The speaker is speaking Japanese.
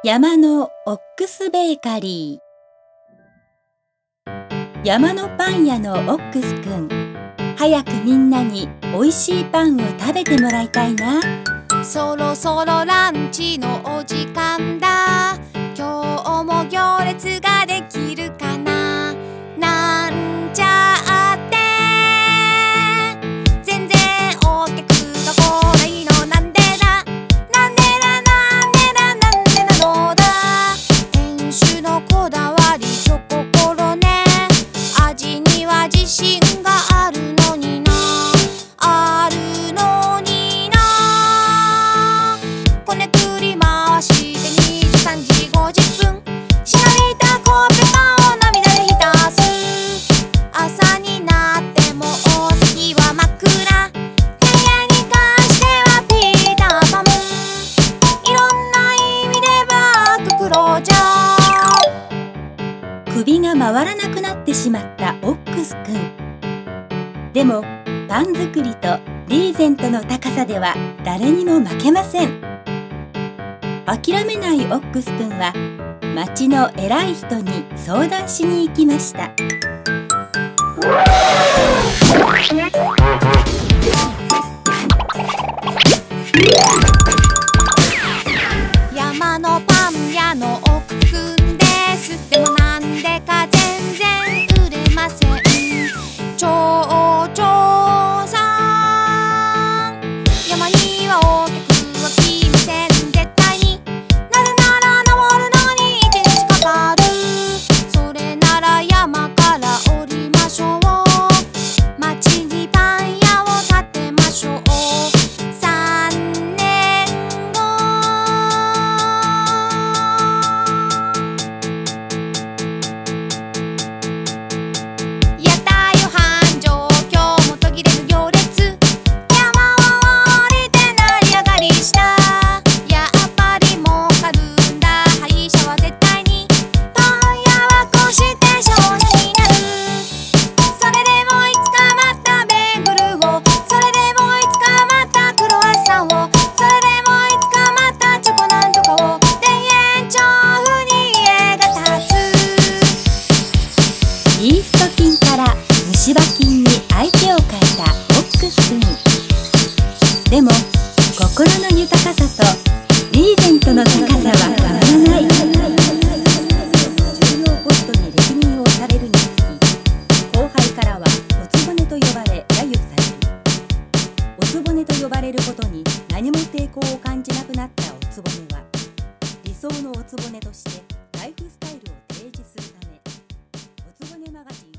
山のオックスベーカリー。山のパン屋のオックスくん、早くみんなにおいしいパンを食べてもらいたいな。 そろそろランチのお時間だ。今日も行列ができるかな。なんちゃって全然お客が来ないのなんでだ。なんでだなんでだなんでなのだ。店主のこだわりチョココロネ、味には自信があるのにな。あるのにな。こねくり回して23時50分、しなびたコッペパンを涙で浸す。朝になってもお席は真っ暗。店員に関してはピーターパム。いろんな意味でバッククロージャー。 首が回らなくなってしまったオックスくん。でもパン作りとリーゼントの高さでは誰にも負けません。諦めないオックスくんは町の偉い人に相談しに行きました。 山のパン屋のオックくんです。でもなんでか全然売れません。町長さん、山にはお客は来ません絶対に。なぜなら登るのに1日かかる。それなら山から降りましょう。町にパン屋を建てましょう。3年後、やったよ繁盛、今日も途切れる行列。山を降りて成り上がりした。やっぱり儲かるんだ歯医者は絶対に。パン屋はこうして少年になる。それでもいつかまたベーグルを、それでもいつかまたクロワッサンを、それでもいつかまたチョコなんとかを。田園調布に家が建つ。 イースト菌から虫歯菌に相手を変えたオックスくん。でも心の豊かさとリーゼントの高さは変わらない。重要ポストに歴任をされるにつき、後輩からはおつぼねと呼ばれ揶揄される。おつぼねと呼ばれることに何も抵抗を感じなくなったおつぼねは、理想のおつぼねとしてライフスタイルを提示するため、おつぼねマガジン